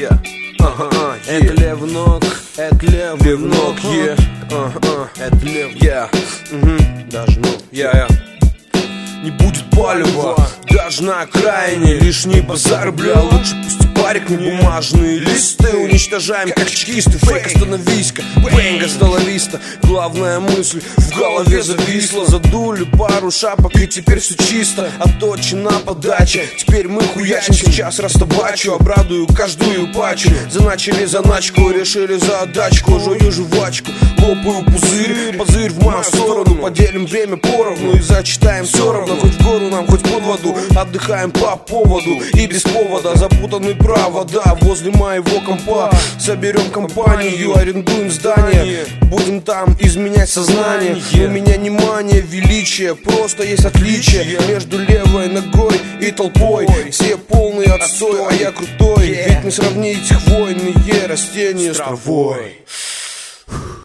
Это левый ног, это левый ног, это левый, даже не будет палева, даже на окраине. Лишний базар, бля, лучше пусть парик не бумажные листы. Уничтожаем как чекисты, фейк, остановись-ка, бэнг, осталовиста. Главная мысль в голове зависла. Задули пару шапок и теперь все чисто. Отточена подача, теперь мы хуячим. Сейчас растабачу, обрадую каждую пачу. Заначали заначку, решили за отдачку. Жую жвачку, лопаю пузырь, позырь в мою сторону. Поделим время поровну и зачитаем все равно. Хоть в гору нам, хоть под воду. Отдыхаем по поводу и без повода. Запутаны провода возле моего компа. Соберем компанию, арендуем здание. Будем там изменять сознание. У меня не мания величия, просто есть отличие между левой ногой и толпой. Все полные отстой, а я крутой. Ведь не сравнить хвойные растения с травой.